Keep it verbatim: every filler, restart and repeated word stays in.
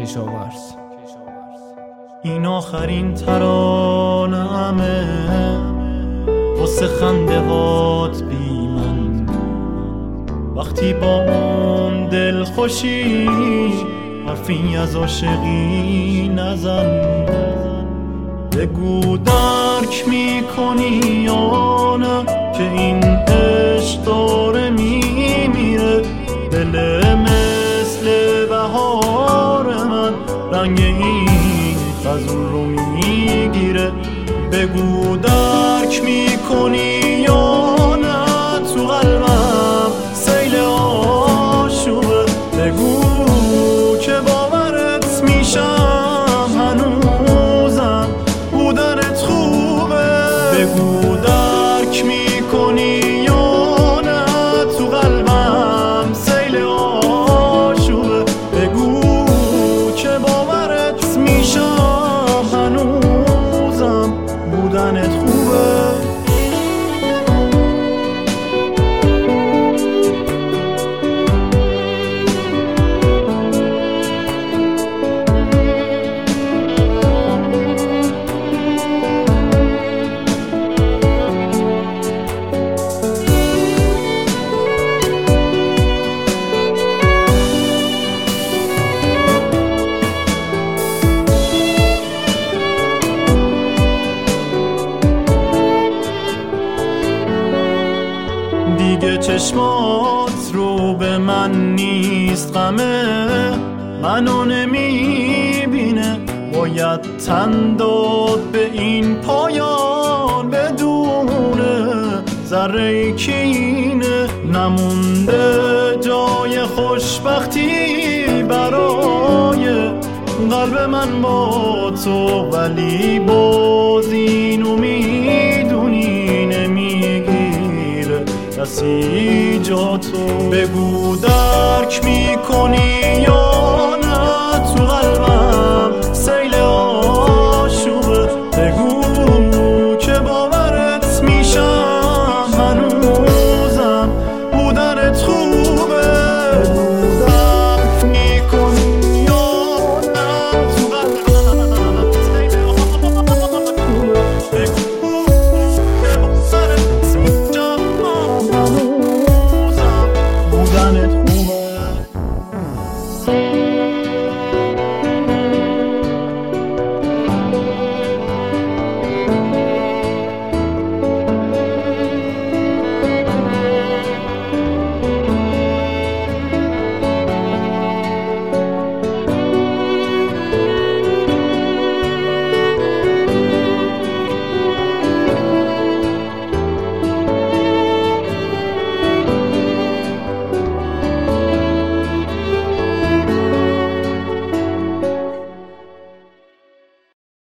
کشاورز. این آخرین ترانه‌امه واسه خنده هات بی من، وقتی با اون دل خوشی حرفی از عاشقی نزن. بگو درک میکنی یا نه که این عشق داره میمیره، دل مثل بهار من رنگ این خزون رو میگیره. بگو درک میکنی یا نه تو قلبم سیل آشوبه، بگو که باورت میشم هنوزم بودنت خوبه. بگو درک میکنی یا نه تو قلبم سیل آشوبه، بگو که باورت میشم هنوزم بودنت خوبه. دیگه چشمات رو به من نیست غمه، منو نمیبینه، باید تن داد به این پایان بدونه ذره کینه. نمونده جای خوشبختی برای قلب من با تو، ولی باز اینو میدونی نمیگیره کسی جا تو. بگو درک میکنی یا